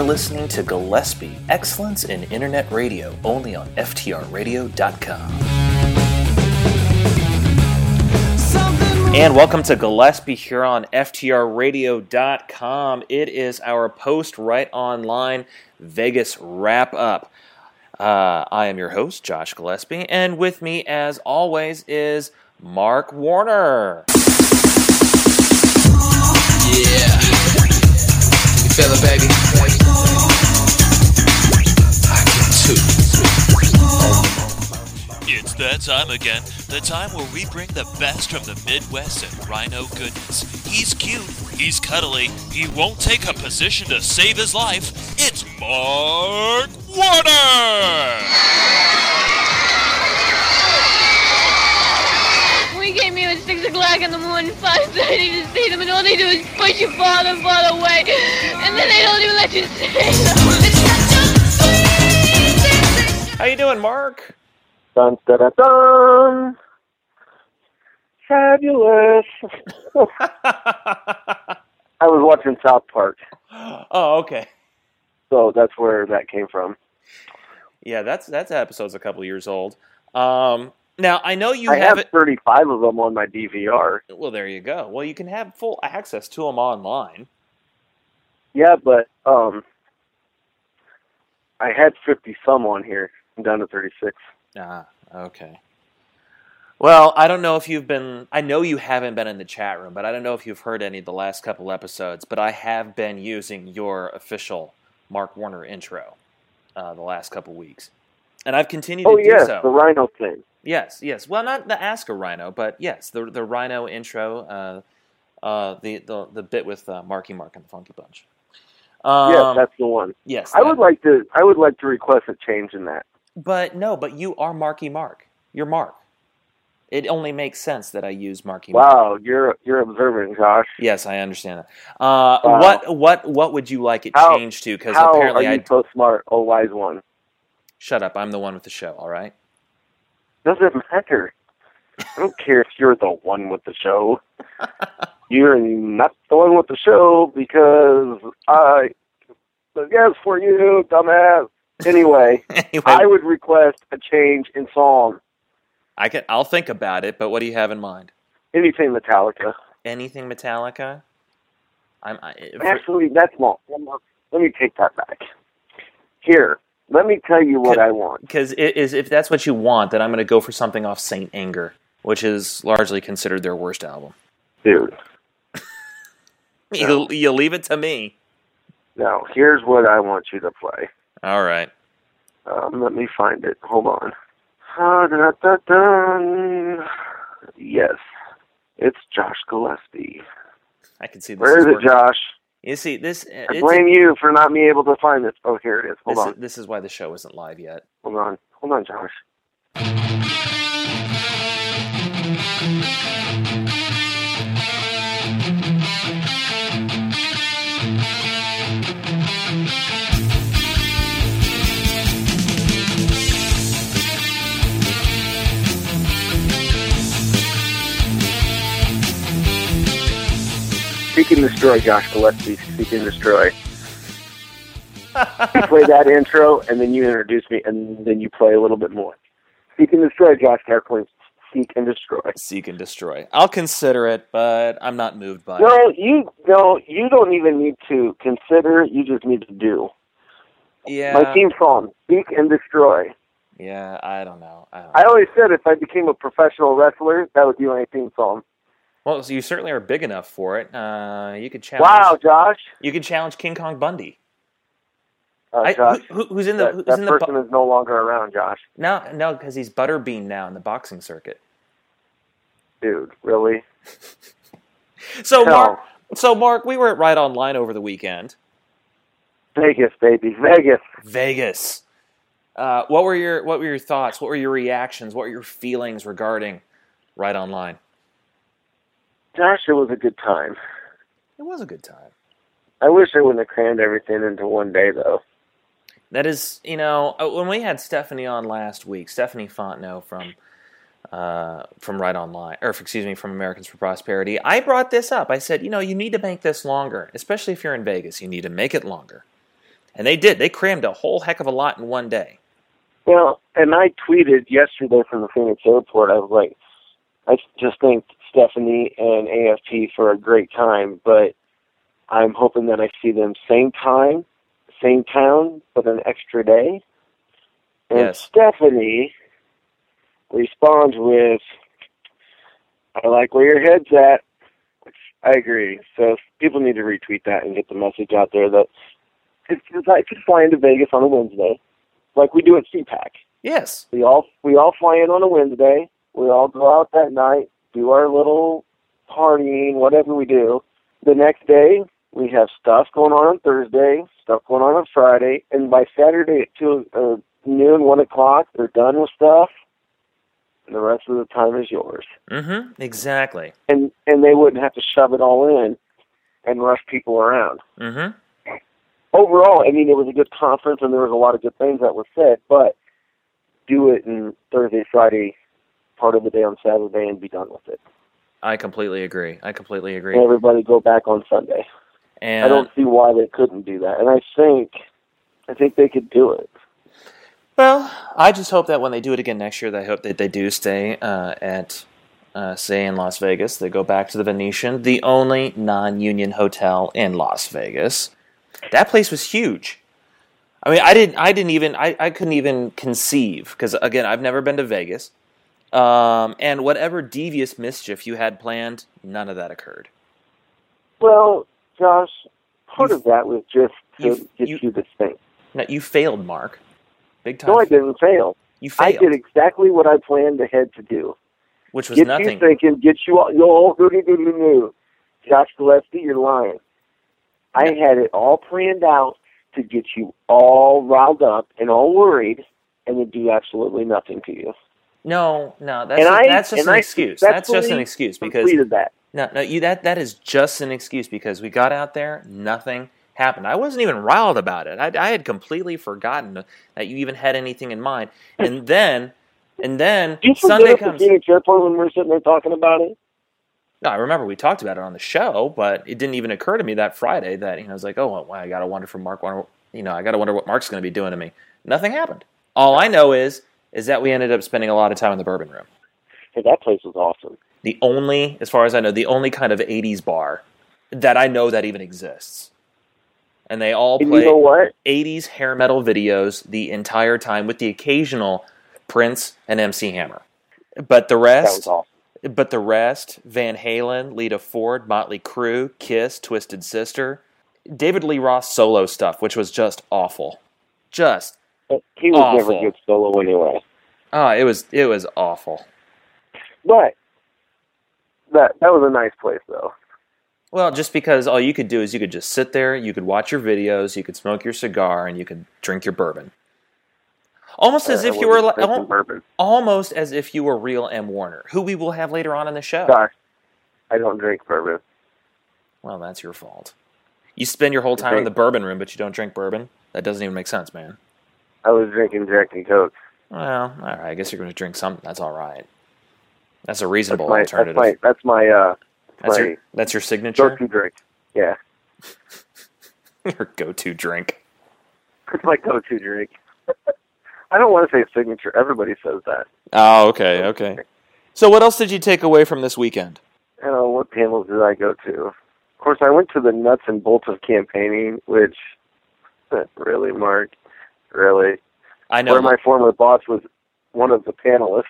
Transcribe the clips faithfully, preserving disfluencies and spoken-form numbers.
listening to Gillespie, Excellence in Internet Radio, only on F T R radio dot com. And welcome to Gillespie here on F T R radio dot com. It is our post Right Online Vegas wrap-up. Uh, I am your host, Josh Gillespie, and with me, as always, is Mark Warner. Yeah. You feel it, baby? I can too. It's that time again. The time where we bring the best from the Midwest and Rhino goodness. He's cute. He's cuddly. He won't take a position to save his life. It's Mark Warner! We came here at six o'clock in the morning, five thirty to see them, and all they do is push you farther and farther away, and then they don't even let you say them. How you doing, Mark? Dun, dun, dun, dun. Fabulous. I was watching South Park. Oh, okay. So that's where that came from. Yeah, that's that's episode's a couple years old. Um, now, I know you I have, have it. thirty-five of them on my D V R. Well, there you go. Well, you can have full access to them online. Yeah, but um, I had fifty-some on here. I'm down to thirty-six. Ah, okay. Well, I don't know if you've been... I know you haven't been in the chat room, but I don't know if you've heard any of the last couple episodes, but I have been using your official Mark Warner intro uh, the last couple weeks. And I've continued Oh, to do yes, so. the Rhino thing. Yes, yes. Well, not the Ask a Rhino, but yes, the the Rhino intro, uh, uh, the, the the bit with uh, Marky Mark and the Funky Bunch. Um, Yes, that's the one. yes. I that- would like to. I would like to request a change in that. But no, but you are Marky Mark. You're Mark. It only makes sense that I use Marky Mark. Wow, you're you're observant, Josh. Yes, I understand that. Uh, Wow. What what what would you like it How- changed to? Because How apparently are I you so smart, oh wise one? shut up. I'm the one with the show. All right. Doesn't matter. I don't care if you're the one with the show. You're not the one with the show because I yes for you, dumbass. Anyway, Anyway, I would request a change in song. I can. I'll think about it. But what do you have in mind? Anything Metallica. Anything Metallica? I'm. I, for, Actually, that's wrong. Let me take that back. Here, let me tell you what Could- I want. Because it is, if that's what you want, then I'm going to go for something off Saint Anger, which is largely considered their worst album. Dude, You, you leave it to me. now, here's what I want you to play. All right. Um, let me find it. Hold on. Ah, da, da, da. Yes, it's Josh Gillespie. I can see this. Where is it, working. Josh? You see this. I It's blame you for not being able to find it. Oh, here it is. Hold this, on. is, this is why the show isn't live yet. Hold on. Hold on, Josh. Seek and Destroy, Josh Gillespie. Seek and Destroy. You play that intro, and then you introduce me, and then you play a little bit more. Seek and Destroy, Josh Carefully. Seek and Destroy. Seek and Destroy. I'll consider it, but I'm not moved by it. No, you no, you don't even need to consider. You just need to do. Yeah. My theme song, Seek and Destroy. Yeah, I don't know. I don't know. I always said if I became a professional wrestler, that would be my theme song. Well, so you certainly are big enough for it. Uh, you could challenge. Wow, Josh. You could challenge King Kong Bundy. Uh, I, Josh, who, who's in the? that, Who's that in the? person Bu- is no longer around, Josh. no, no, because he's Butterbean now in the boxing circuit. Dude, really? So No. Mark, so Mark, we were at Right Online over the weekend. Vegas, baby, Vegas. Vegas. Uh, what were your What were your thoughts? What were your reactions? What were your feelings regarding Right Online? Josh, it was a good time. It was a good time. I wish I wouldn't have crammed everything into one day, though. That is, you know, when we had Stephanie on last week, Stephanie Fontenot from uh, from Right Online, or excuse me, from Americans for Prosperity, I brought this up. I said, you know, you need to make this longer, especially if you're in Vegas. You need to make it longer. And they did. They crammed a whole heck of a lot in one day. Well, and I tweeted yesterday from the Phoenix airport, I was like, I just thanked Stephanie and A F P for a great time, but I'm hoping that I see them same time, same town, but an extra day. And Yes. Stephanie responds with, I like where your head's at. Which I agree. So people need to retweet that and get the message out there that it's, it's like to fly into Vegas on a Wednesday, like we do at C PAC. Yes. We all we all fly in on a Wednesday. We all go out that night, do our little partying, whatever we do. The next day, we have stuff going on on Thursday, stuff going on on Friday, and by Saturday at two, uh, noon, one o'clock, they're done with stuff, and the rest of the time is yours. Mm-hmm. Exactly. And and they wouldn't have to shove it all in and rush people around. Mm-hmm. Overall, I mean, it was a good conference, and there was a lot of good things that were said, but do it in Thursday, Friday, part of the day on Saturday, and be done with it. I completely agree. I completely agree. And everybody go back on Sunday. And I don't see why they couldn't do that, and I think, I think they could do it. Well, I just hope that when they do it again next year, I hope that they do stay uh, at, uh, say, in Las Vegas. They go back to the Venetian, the only non-union hotel in Las Vegas. That place was huge. I mean, I didn't, I didn't even, I, I couldn't even conceive because again, I've never been to Vegas, um, and whatever devious mischief you had planned, none of that occurred. Well, Josh, part You- of that was just to you- get you- you this thing. No, you failed, Mark. Big time. No, I didn't fail. You I failed, did exactly what I planned ahead to do. which was Get nothing. you thinking, get you all, yo, do do do do do. Josh Gillespie, you're lying. I had it all planned out to get you all riled up and all worried, and then do absolutely nothing to you. No, no, that's And just, I- that's just and an I excuse. That's just an successfully excuse because Completed that. no, no, you that that is just an excuse because we got out there, nothing happened. I wasn't even riled about it. I, I had completely forgotten that you even had anything in mind. And then, and then Did you forget Sunday at the comes. Phoenix Airport when we were sitting there talking about it? No, I remember we talked about it on the show, but it didn't even occur to me that Friday that you know I was like, oh, well, I gotta wonder for Mark. You know, I gotta wonder what Mark's going to be doing to me. Nothing happened. All I know is is that we ended up spending a lot of time in the Bourbon Room. Hey, that place was awesome. The only, as far as I know, the only kind of eighties bar that I know that even exists. And they all And play you know what? eighties hair metal videos the entire time with the occasional Prince and M C Hammer. But the That rest, was awesome. but the rest, Van Halen, Lita Ford, Motley Crue, Kiss, Twisted Sister, David Lee Roth solo stuff, which was just awful. Just, He was awful. never good solo anyway. oh, it was, it was awful. But that that was a nice place, though. Well, just because all you could do is you could just sit there, you could watch your videos, you could smoke your cigar, and you could drink your bourbon. Almost as I if you were, wasn't li- drinking al- bourbon. almost as if you were real M. Warner, who we will have later on in the show. Gosh, I don't drink bourbon. Well, that's your fault. You spend your whole time in Okay. the bourbon room, but you don't drink bourbon? That doesn't even make sense, man. I was drinking Jack and Coke. Well, all right, I guess you're going to drink something. That's all right. That's a That's reasonable my alternative. that's my that's my uh That's my your, that's your signature? go-to drink. Yeah, Your go-to drink. it's my go-to drink. I don't want to say signature. Everybody says that. Oh, okay, okay. So what else did you take away from this weekend? I don't know what panels did I go to. Of course, I went to the nuts and bolts of campaigning, which really, Mark, really, I know. where my former boss was one of the panelists.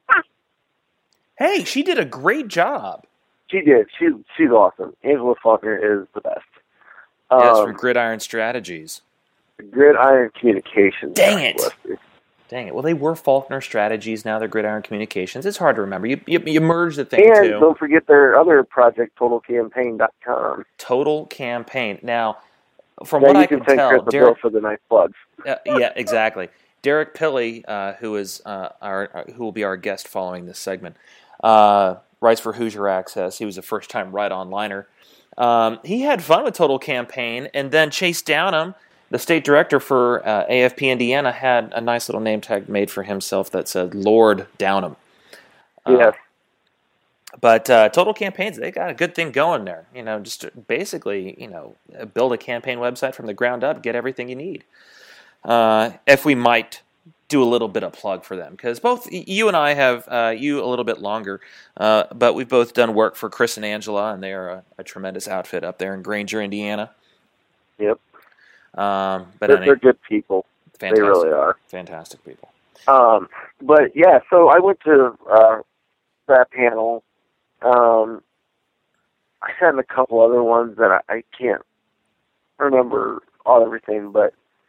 Hey, she did a great job. She did. She's she's awesome. Angela Faulkner is the best. Yes, Um, from Gridiron Strategies. Gridiron Communications. Dang it. Leslie. Dang it. Well, they were Faulkner Strategies. Now they're Gridiron Communications. It's hard to remember. You you, you merge the thing And too. don't forget their other project, total campaign dot com. Total Campaign. Now, from Now what you I can can thank tell, Chris the Bill Derek. for the nice plugs. Uh, yeah, exactly. Derek Pilley, uh, who is uh, our uh, who will be our guest following this segment, uh, writes for Hoosier Access. He was a first-time write-onliner. Um, he had fun with Total Campaign, and then Chase Downham, the state director for uh, A F P Indiana, had a nice little name tag made for himself that said Lord Downham. Uh, Yes. But uh, Total Campaigns, they got a good thing going there. You know, just basically, you know, build a campaign website from the ground up, get everything you need. Uh, if we might do a little bit of plug for them, because both you and I have, uh, you a little bit longer, uh, but we've both done work for Chris and Angela, and they are a, a tremendous outfit up there in Granger, Indiana. Yep. Um, but they're, any, they're good people. fantastic, They really are. Fantastic people. Um, but yeah, so I went to uh, that panel. Um, I sat in a couple other ones that I, I can't remember all everything, but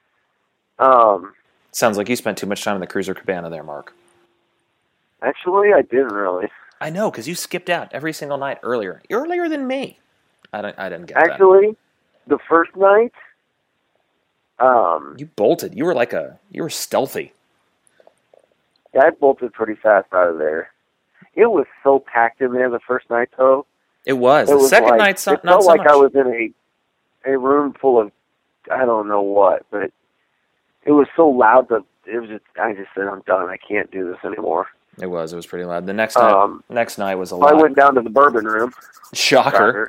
um, sounds like you spent too much time in the Cruiser Cabana there, Mark. Actually, I didn't really. I know, because you skipped out every single night earlier, earlier than me. I don't, I didn't get Actually, the first night, um, that. You bolted. You were like a, you were stealthy. yeah, I bolted pretty fast out of there. It was so packed in there the first night, though. It was. It The was second like, night, so, it not felt so like much. I was in a a room full of I don't know what, but it was so loud that it was just. I just said, I'm done. I can't do this anymore. It was. It was pretty loud. The next night, Um, next night was a I lot. went down to the bourbon room. Shocker.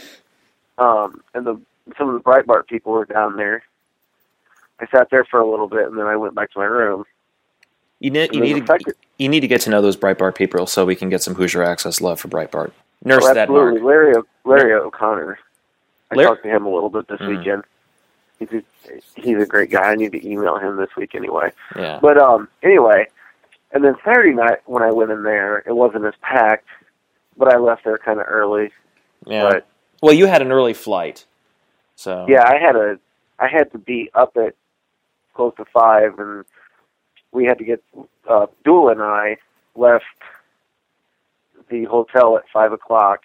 Um, and the some of the Breitbart people were down there. I sat there for a little bit, and then I went back to my room. You need, you And then need, the to, second- you need to get to know those Breitbart people so we can get some Hoosier Access love for Breitbart. Nurse Oh, that, Mark. absolutely. Larry, O- Larry O'Connor. I Larry- talked to him a little bit this Mm. weekend. He's a, he's a great guy. I need to email him this week anyway. Yeah. But um, anyway, and then Saturday night when I went in there, it wasn't as packed, but I left there kind of early. Yeah. But Well, you had an early flight, so yeah, I had a I had to be up at close to five, and we had to get. Uh, Dula and I left the hotel at five o'clock.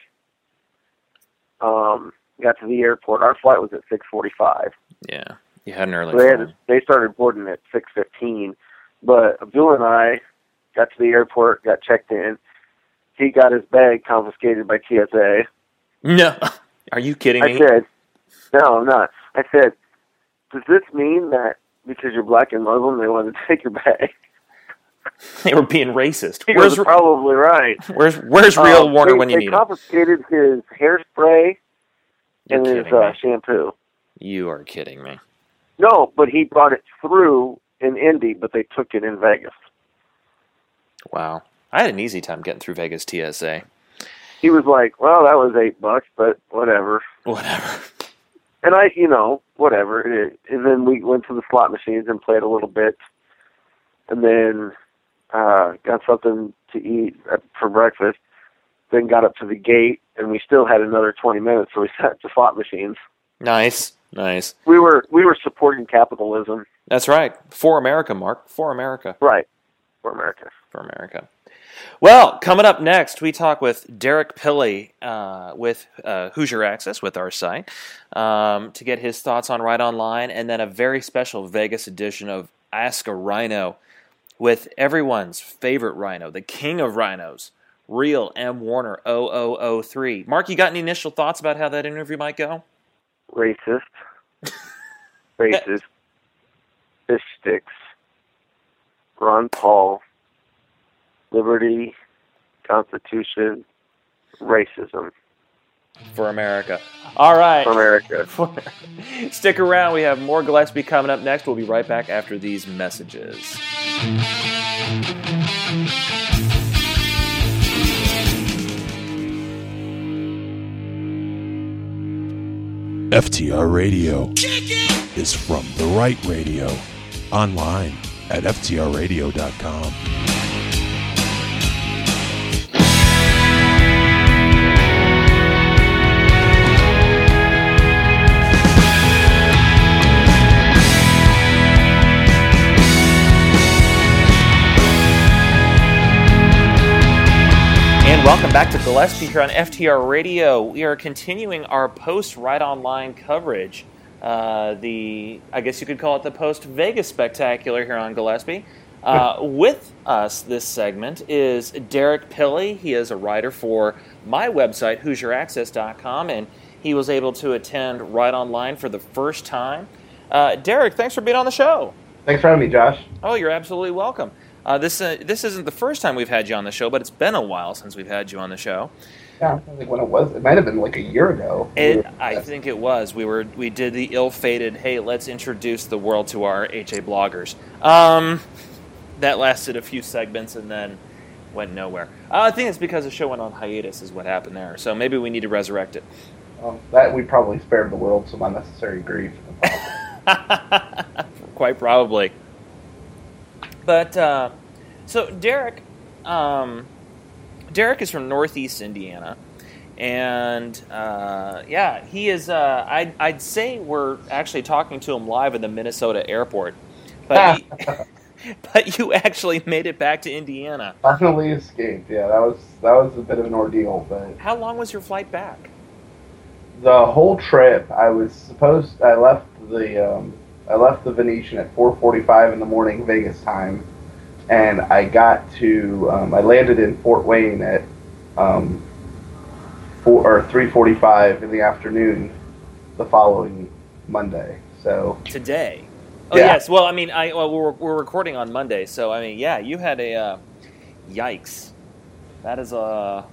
Um, got to the airport. Our flight was at six forty-five. yeah, you had an early So they, had flight. to, they started boarding at six fifteen, but Abdul and I got to the airport, got checked in. He got his bag confiscated by T S A. No, are you kidding I me? said, no, I'm not. I said, does this mean that because you're black and Muslim, they want to take your bag? They were being racist. He Where's was probably right. where's where's real Um, Warner they, when you they need him? confiscated his hairspray You're and his kidding uh, me. shampoo. You are kidding me. No, but he brought it through in Indy, but they took it in Vegas. Wow, I had an easy time getting through Vegas T S A. He was like, well, that was eight bucks, but whatever. Whatever. And I, you know, whatever. And then we went to the slot machines and played a little bit. And then uh, got something to eat for breakfast. Then got up to the gate, and we still had another twenty minutes, so we sat at the slot machines. Nice, nice. We were we were supporting capitalism. That's right. For America, Mark. For America. Right. For America. For America. Well, coming up next, we talk with Derek Pilley uh, with uh, Hoosier Access, with our site, um, to get his thoughts on Right Online, and then a very special Vegas edition of Ask a Rhino with everyone's favorite rhino, the king of rhinos, Real M. Warner oh oh oh three. Mark, you got any initial thoughts about how that interview might go? Racist. Racist. Fish sticks. Ron Paul. Liberty. Constitution. Racism. For America. All right. For America. Stick around. We have more Gillespie coming up next. We'll be right back after these messages. F T R Radio is from the right radio. Online at F T R radio dot com. And welcome back to Gillespie here on F T R Radio. We are continuing our post-Right Online coverage. Uh, the, I guess you could call it the post-Vegas Spectacular here on Gillespie. Uh, with us this segment is Derek Pilley. He is a writer for my website, Hoosier Access dot com, and he was able to attend Right Online for the first time. Uh, Derek, thanks for being on the show. Thanks for having me, Josh. Oh, you're absolutely welcome. Uh, this uh, this isn't the first time we've had you on the show, but it's been a while since we've had you on the show. Yeah, I think when it was, it might have been like a year ago. It, I think it was. We were we did the ill-fated, hey, let's introduce the world to our H A bloggers. Um, that lasted a few segments and then went nowhere. Uh, I think it's because the show went on hiatus is what happened there. So maybe we need to resurrect it. Um, that we probably spared the world some unnecessary grief. Quite probably. But, uh, so Derek, um, Derek is from Northeast Indiana, and, uh, yeah, he is, uh, I'd, I'd say we're actually talking to him live in the Minnesota airport, but, he, but you actually made it back to Indiana. Finally escaped, yeah, that was, that was a bit of an ordeal, but... How long was your flight back? The whole trip, I was supposed, I left the, um, I left the Venetian at four forty-five in the morning Vegas time, and I got to, um, I landed in Fort Wayne at um, four, or three forty-five in the afternoon the following Monday. So today. Oh yeah. Yes. Well, I mean, I well, we're we're recording on Monday, so I mean, yeah, you had a uh, yikes. That is a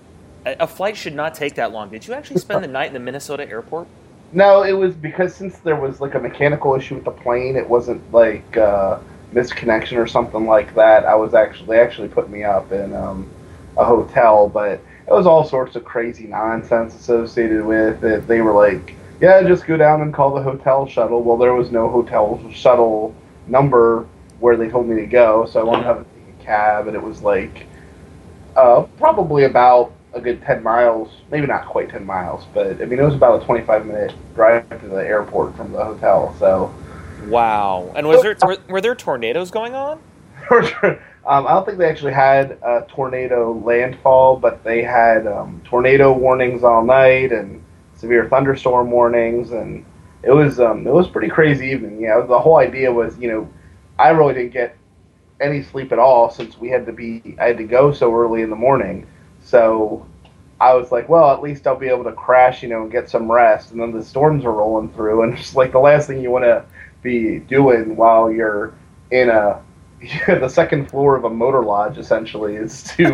a flight should not take that long. Did you actually spend the night in the Minnesota airport? No, it was because since there was like a mechanical issue with the plane, it wasn't like uh, misconnection or something like that. I was actually they actually put me up in um, a hotel, but it was all sorts of crazy nonsense associated with it. They were like, "Yeah, just go down and call the hotel shuttle." Well, there was no hotel shuttle number where they told me to go, so I wound up having to take a cab, and it was like uh, probably about a good ten miles, maybe not quite ten miles, but I mean, it was about a twenty-five minute drive to the airport from the hotel, so. Wow. And was there, were, were there tornadoes going on? um, I don't think they actually had a tornado landfall, but they had um, tornado warnings all night and severe thunderstorm warnings, and it was, um, it was pretty crazy evening. Yeah, the whole idea was, you know, I really didn't get any sleep at all since we had to be, I had to go so early in the morning. So I was like, well, at least I'll be able to crash, you know, and get some rest. And then the storms are rolling through, and it's like the last thing you want to be doing while you're in a the second floor of a motor lodge, essentially, is to,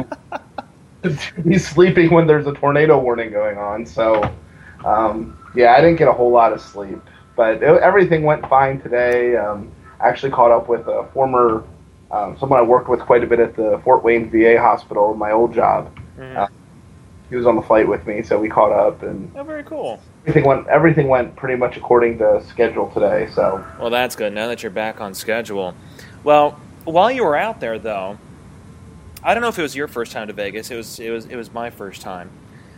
to be sleeping when there's a tornado warning going on. So, um, yeah, I didn't get a whole lot of sleep, but it, everything went fine today. Um, I actually caught up with a former um, someone I worked with quite a bit at the Fort Wayne V A hospital, my old job. Mm-hmm. Uh, he was on the flight with me, so we caught up, and oh, very cool. Everything went everything went pretty much according to schedule today. So well, that's good. Now that you're back on schedule. Well, while you were out there, though, I don't know if it was your first time to Vegas. It was it was it was my first time.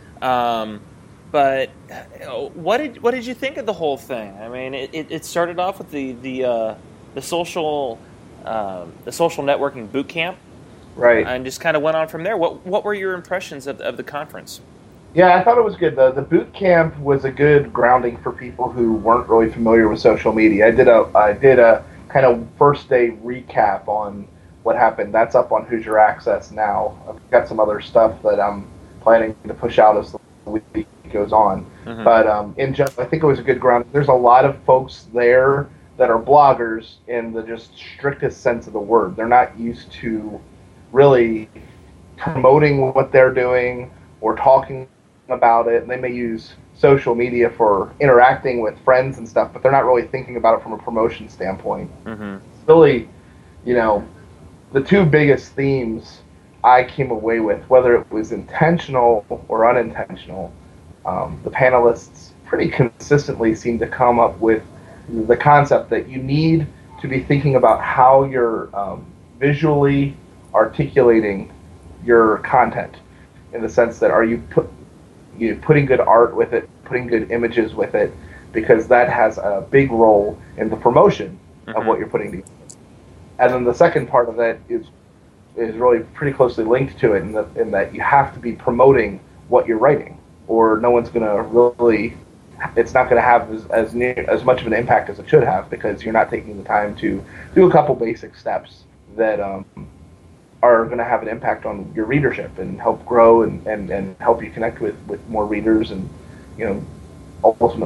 Um, but what did what did you think of the whole thing? I mean, it, it, it started off with the the uh, the social uh, the social networking boot camp. Right. And just kind of went on from there. What what were your impressions of, of the conference? Yeah, I thought it was good. The, the boot camp was a good grounding for people who weren't really familiar with social media. I did a I did a kind of first day recap on what happened. That's up on Hoosier Access now. I've got some other stuff that I'm planning to push out as the week goes on. Mm-hmm. But um, in general, I think it was a good ground. There's a lot of folks there that are bloggers in the just strictest sense of the word. They're not used to really promoting what they're doing or talking about it. And they may use social media for interacting with friends and stuff, but they're not really thinking about it from a promotion standpoint. Mm-hmm. It's really, you know, the two biggest themes I came away with, whether it was intentional or unintentional, um, the panelists pretty consistently seem to come up with the concept that you need to be thinking about how you're um, visually articulating your content, in the sense that are you put you putting good art with it, putting good images with it, because that has a big role in the promotion mm-hmm. of what you're putting together. And then the second part of that is is really pretty closely linked to it, in, the, in that you have to be promoting what you're writing, or no one's going to really, it's not going to have as as, near, as much of an impact as it should have, because you're not taking the time to do a couple basic steps that um, are going to have an impact on your readership and help grow and, and, and help you connect with, with more readers and, you know, ultimately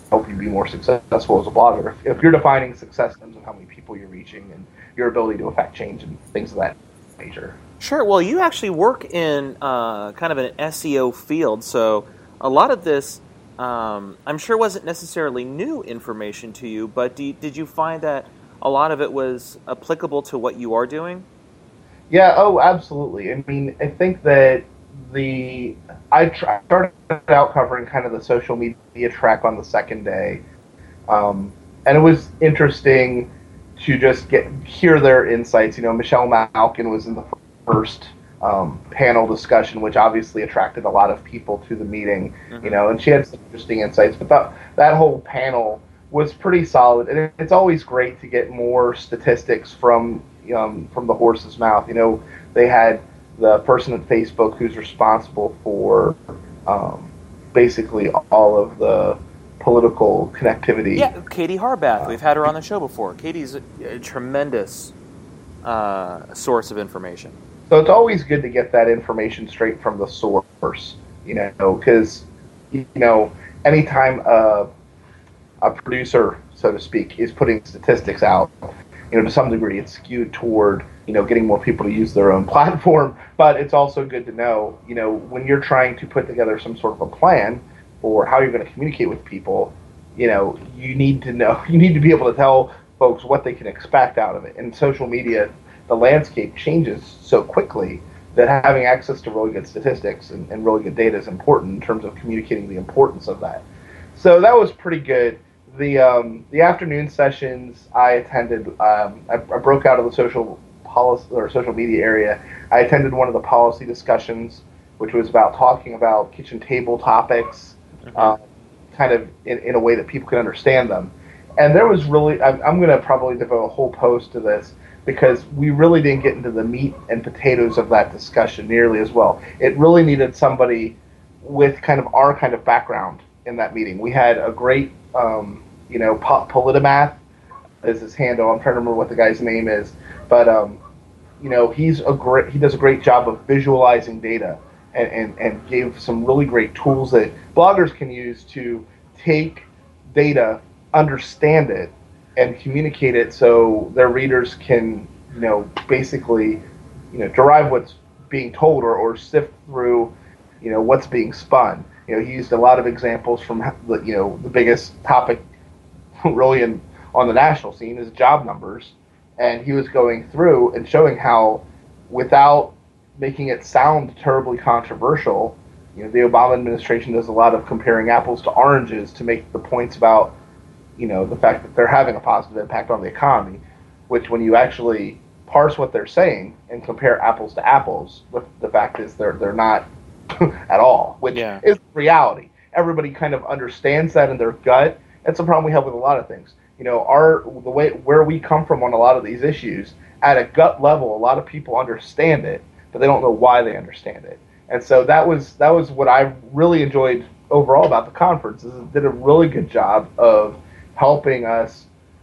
help you be more successful as a blogger. If, if you're defining success in terms of how many people you're reaching and your ability to affect change and things of that nature. Sure. Well, you actually work in uh, kind of an S E O field, so a lot of this, um, I'm sure, wasn't necessarily new information to you, but do you, did you find that a lot of it was applicable to what you are doing? Yeah, oh, absolutely. I mean, I think that the I tra- started out covering kind of the social media track on the second day, um, and it was interesting to just get hear their insights. You know, Michelle Malkin was in the first um, panel discussion, which obviously attracted a lot of people to the meeting. Mm-hmm. You know, and she had some interesting insights. But that that whole panel was pretty solid, and it's always great to get more statistics from um, from the horse's mouth. You know, they had the person at Facebook who's responsible for um, basically all of the political connectivity. Yeah, Katie Harbath. Uh, We've had her on the show before. Katie's a, a tremendous uh, source of information. So it's always good to get that information straight from the source, you know, because, you know, anytime a, a producer, so to speak, is putting statistics out, you know, to some degree it's skewed toward, you know, getting more people to use their own platform. But it's also good to know, you know, when you're trying to put together some sort of a plan for how you're going to communicate with people, you know, you need to know, you need to be able to tell folks what they can expect out of it. And social media, the landscape changes so quickly that having access to really good statistics and, and really good data is important in terms of communicating the importance of that. So that was pretty good. The um, the afternoon sessions I attended, um, I, I broke out of the social policy or social media area. I attended one of the policy discussions, which was about talking about kitchen table topics, mm-hmm. uh, kind of in, in a way that people can understand them. And there was really, I'm, I'm going to probably devote a whole post to this because we really didn't get into the meat and potatoes of that discussion nearly as well. It really needed somebody with kind of our kind of background in that meeting. We had a great, um, you know, Politimath is his handle. I'm trying to remember what the guy's name is, but um, you know, he's a great. He does a great job of visualizing data and, and, and gave some really great tools that bloggers can use to take data, understand it, and communicate it so their readers can, you know, basically, you know, derive what's being told or, or sift through, you know, what's being spun. You know, he used a lot of examples from, the, you know, the biggest topic really in, on the national scene is job numbers. And he was going through and showing how, without making it sound terribly controversial, you know, the Obama administration does a lot of comparing apples to oranges to make the points about, you know, the fact that they're having a positive impact on the economy, which when you actually parse what they're saying and compare apples to apples, the fact is they're they're not at all, which yeah. is reality. Everybody kind of understands that in their gut. That's the problem we have with a lot of things. You know, our the way where we come from on a lot of these issues, at a gut level, a lot of people understand it, but they don't know why they understand it. And so that was that was what I really enjoyed overall about the conference. Is it did a really good job of helping us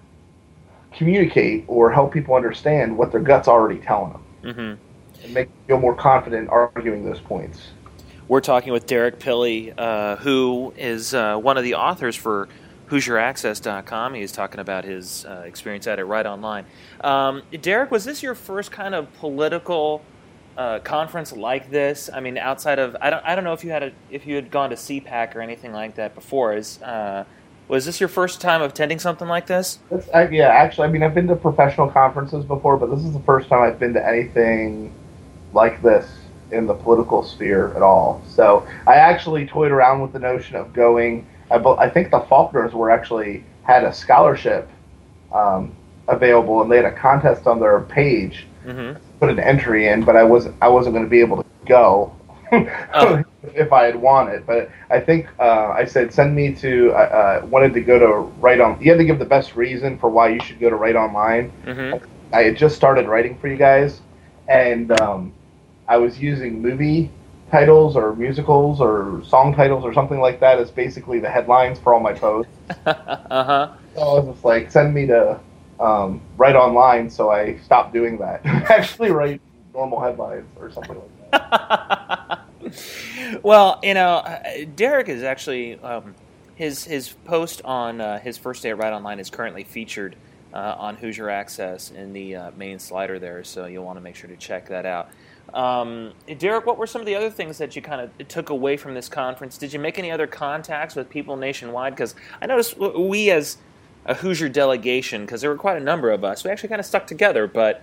communicate or help people understand what their gut's already telling them, mm-hmm. and make them feel more confident arguing those points. We're talking with Derek Pilley, uh, who is uh, one of the authors for Hoosier Access dot com. He's talking about his uh, experience at it right online. Um, Derek, was this your first kind of political uh, conference like this? I mean, outside of I don't I don't know if you had a, if you had gone to C PAC or anything like that before. Is uh, was this your first time attending something like this? It's, uh, yeah, actually, I mean, I've been to professional conferences before, but this is the first time I've been to anything like this in the political sphere at all. So I actually toyed around with the notion of going. I, I think the Faulkners were actually had a scholarship um, available, and they had a contest on their page. Mm-hmm. Put an entry in, but I wasn't I wasn't going to be able to go oh. if I had wanted. But I think uh, I said send me to. I uh, wanted to go to Write On. You had to give the best reason for why you should go to Write Online. Mm-hmm. I had just started writing for you guys, and um, I was using movie titles or musicals or song titles or something like that as basically the headlines for all my posts. uh-huh. So I was just like, send me to um, Write Online, so I stopped doing that. Actually write normal headlines or something like that. Well, you know, Derek is actually um, his his post on uh, his first day at Right Online is currently featured uh, on Hoosier Access in the uh, main slider there, so you'll want to make sure to check that out. Um, Derek, what were some of the other things that you kind of took away from this conference? Did you make any other contacts with people nationwide? Because I noticed we as a Hoosier delegation, because there were quite a number of us, we actually kind of stuck together, but...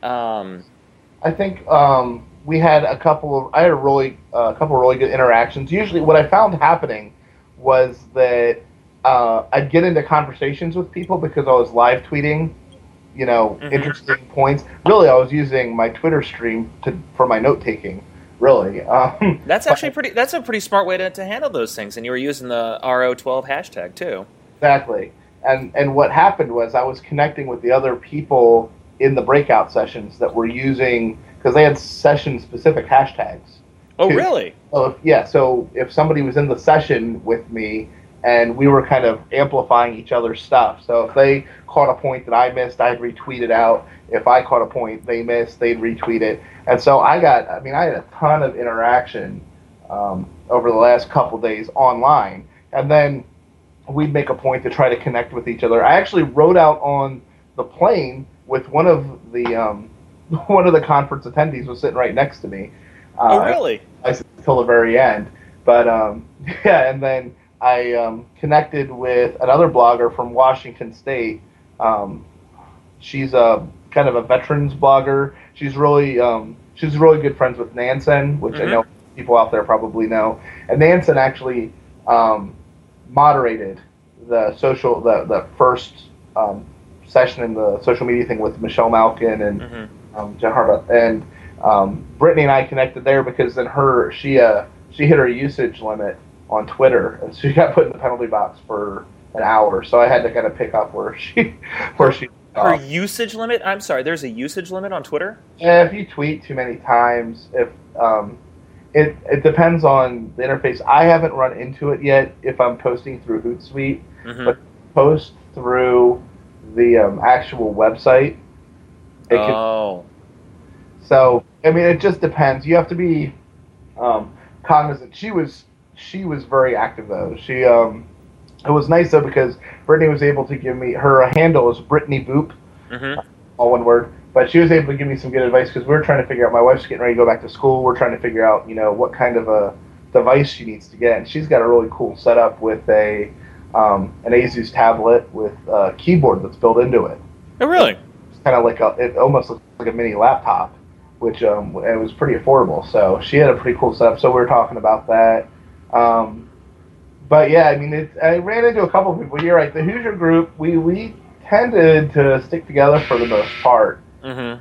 Um, I think um, we had a couple of, I had a really, a uh, couple of really good interactions. Usually what I found happening was that uh, I'd get into conversations with people because I was live tweeting, you know, mm-hmm. interesting points. Really, I was using my Twitter stream to for my note taking. Really, um, that's actually pretty. That's a pretty smart way to, to handle those things. And you were using the R O twelve hashtag too. Exactly. And and what happened was I was connecting with the other people in the breakout sessions that were using, because they had session specific hashtags. Oh, too. really? So if, yeah. So if somebody was in the session with me, and we were kind of amplifying each other's stuff. So if they caught a point that I missed, I'd retweet it out. If I caught a point they missed, they'd retweet it. And so I got, I mean, I had a ton of interaction um, over the last couple days online. And then we'd make a point to try to connect with each other. I actually rode out on the plane with one of the um, one of the conference attendees was sitting right next to me. Uh, oh, really? I, I until the very end. But um, yeah, and then I um, connected with another blogger from Washington State. Um, she's a kind of a veterans blogger. She's really um, she's really good friends with Nansen, which mm-hmm. I know people out there probably know. And Nansen actually um, moderated the social the the first um, session in the social media thing with Michelle Malkin and mm-hmm. um, Jen Harbaugh. And um, Brittany and I connected there because then her she uh, she hit her usage limit on Twitter, and she got put in the penalty box for an hour. So I had to kind of pick up where she where she. Her uh, usage limit? I'm sorry. There's a usage limit on Twitter? Yeah, if you tweet too many times, if um, it it depends on the interface. I haven't run into it yet. If I'm posting through Hootsuite, mm-hmm. but post through the um, actual website. It oh. Can, so I mean, it just depends. You have to be um, cognizant. She was. She was very active though. She um, it was nice though because Brittany was able to give me her handle is Brittany Boop, mm-hmm. all one word. But she was able to give me some good advice because we were trying to figure out. My wife's getting ready to go back to school. We're trying to figure out, you know, what kind of a device she needs to get. And she's got a really cool setup with a um, an Asus tablet with a keyboard that's built into it. Oh, really? It's kind of like a. It almost looks like a mini laptop, which um, it was pretty affordable. So she had a pretty cool setup. So we were talking about that. Um, but yeah, I mean, it, I ran into a couple of people. You're right. The Hoosier group, we, we tended to stick together for the most part. Mm-hmm.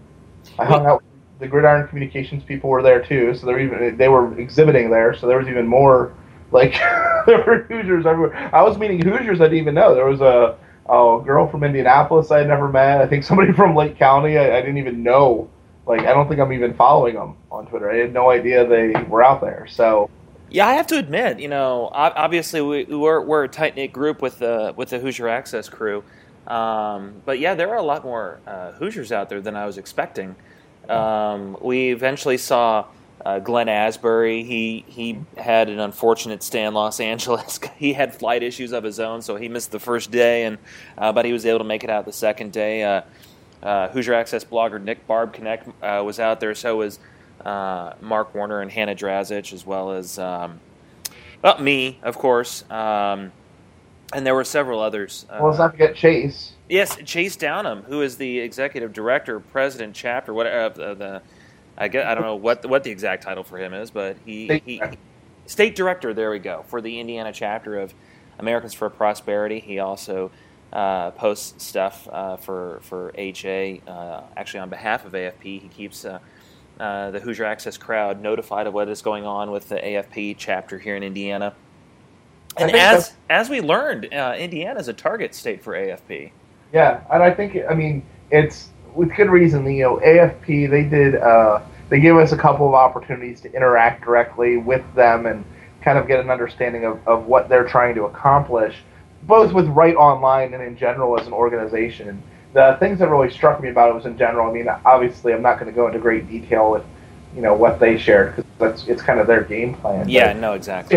I hung out with the Gridiron Communications people were there too, so they were even they were exhibiting there. So there was even more like there were Hoosiers everywhere. I was meeting Hoosiers I didn't even know. There was a, a girl from Indianapolis I had never met. I think somebody from Lake County I, I didn't even know. Like I don't think I'm even following them on Twitter. I had no idea they were out there. So. Yeah, I have to admit, you know, obviously we, we're we're a tight knit group with the with the Hoosier Access crew, um, but yeah, there are a lot more uh, Hoosiers out there than I was expecting. Um, we eventually saw uh, Glenn Asbury. He he had an unfortunate stay in Los Angeles. He had flight issues of his own, so he missed the first day, and uh, but he was able to make it out the second day. Uh, uh, Hoosier Access blogger Nick Barb Connect uh, was out there. So was. Uh, Mark Warner and Hannah Drazic, as well as um, well, me, of course, um, and there were several others. Uh, well, let's not forget Chase. Yes, Chase Downham, who is the executive director, president, chapter, whatever uh, the. I guess I don't know what what the exact title for him is, but he state, he, he state director. There we go for the Indiana chapter of Americans for Prosperity. He also uh, posts stuff uh, for for H A. Uh, actually, on behalf of A F P, he keeps. Uh, Uh, the Hoosier Access crowd notified of what is going on with the A F P chapter here in Indiana. And as so. as we learned, uh, Indiana is a target state for A F P. Yeah, and I think, I mean, it's with good reason. You know, A F P, they did, uh, they gave us a couple of opportunities to interact directly with them and kind of get an understanding of, of what they're trying to accomplish, both with Right Online and in general as an organization. The things that really struck me about it was in general. I mean, obviously, I'm not going to go into great detail with, you know, what they shared because that's it's kind of their game plan. Yeah, but, no, exactly. You know,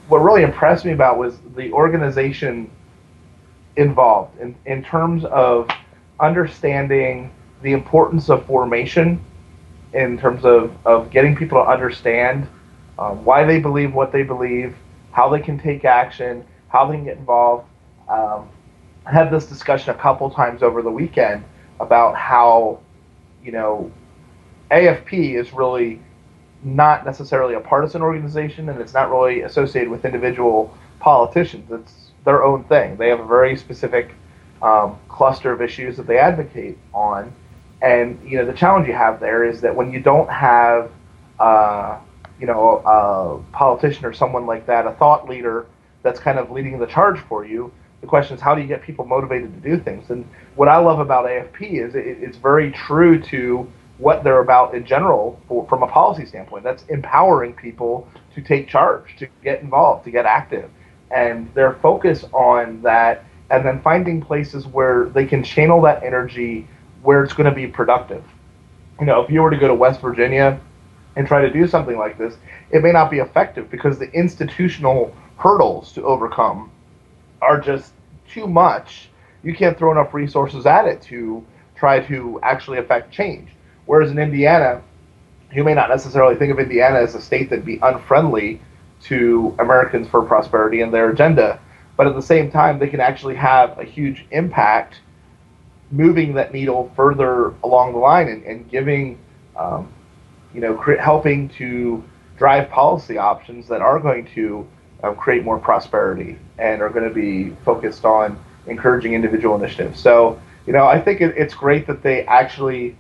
what really impressed me about was the organization involved in, in terms of understanding the importance of formation, in terms of, of getting people to understand um, why they believe what they believe, how they can take action, how they can get involved. Um, I had this discussion a couple times over the weekend about how, you know, A F P is really not necessarily a partisan organization, and it's not really associated with individual politicians. It's their own thing. They have a very specific um, cluster of issues that they advocate on. And, you know, the challenge you have there is that when you don't have, uh, you know, a politician or someone like that, a thought leader that's kind of leading the charge for you, the question is, how do you get people motivated to do things? And what I love about A F P is it, it's very true to what they're about in general for, from a policy standpoint. That's empowering people to take charge, to get involved, to get active. And their focus on that, and then finding places where they can channel that energy where it's going to be productive. You know, if you were to go to West Virginia and try to do something like this, it may not be effective because the institutional hurdles to overcome are just too much. You can't throw enough resources at it to try to actually affect change. Whereas in Indiana, you may not necessarily think of Indiana as a state that'd be unfriendly to Americans for Prosperity and their agenda, but at the same time, they can actually have a huge impact moving that needle further along the line and, and giving, um, you know, cre- helping to drive policy options that are going to um, create more prosperity and are going to be focused on encouraging individual initiatives. So, you know, I think it, it's great that they actually,